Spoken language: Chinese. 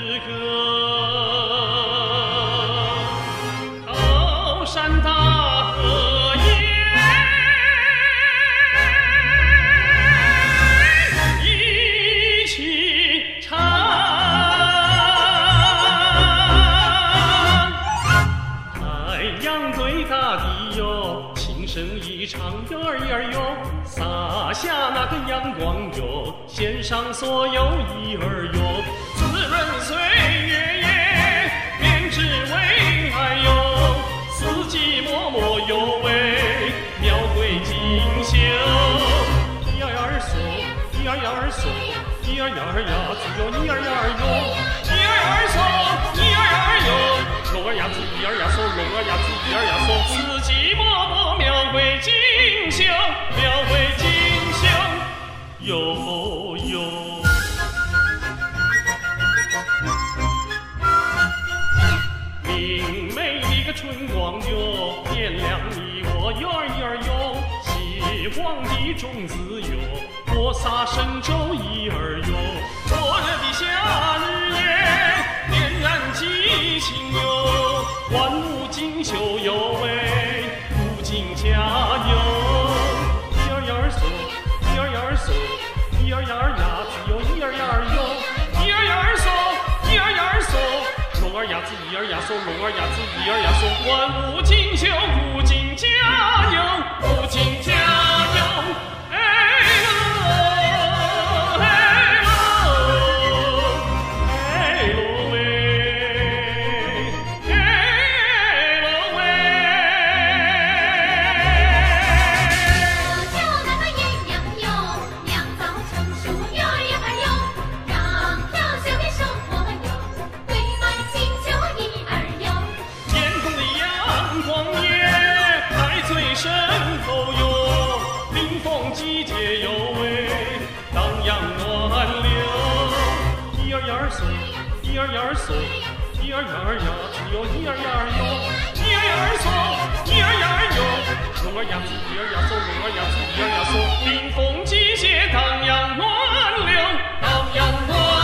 歌。高山大河沿，一起唱。太阳对大地哟，轻声一唱哟儿哟儿哟，洒下那个阳光哟，献上所有一儿哟，滋润岁月耶，编织未来哟，四季默默有为，描绘锦绣。一儿呀儿嗦，一儿呀儿嗦，一儿呀儿呀子哟，一儿呀儿哟，一儿呀儿嗦，一儿呀儿哟。龙儿呀子，一儿呀嗦，龙儿呀子，一儿呀嗦，四季默默描绘锦绣，描绘锦绣，哟哟。明媚的个春光哟，点亮你我哟儿哟儿哟，希望的种子哟，播撒神州一儿哟，火热的夏日耶，点燃激情哟，万物锦绣有为，古今加油。一儿呀儿嗦，一儿呀儿嗦，一儿呀儿呀子哟，一儿呀儿哟，一儿呀儿嗦，一儿呀儿嗦，龙儿呀子，一儿呀嗦，龙儿呀子，一儿呀嗦，万物锦绣，古今加油，古今加油。身后哟，临风季节有为，荡漾暖流。一儿呀儿嗦，一儿呀儿嗦，一儿呀儿呀子哟，一儿呀儿哟，一儿呀儿嗦，一儿呀儿哟，龙儿呀子，一儿呀嗦，龙儿呀子，一儿呀嗦，临风季节荡漾暖流，荡漾暖流。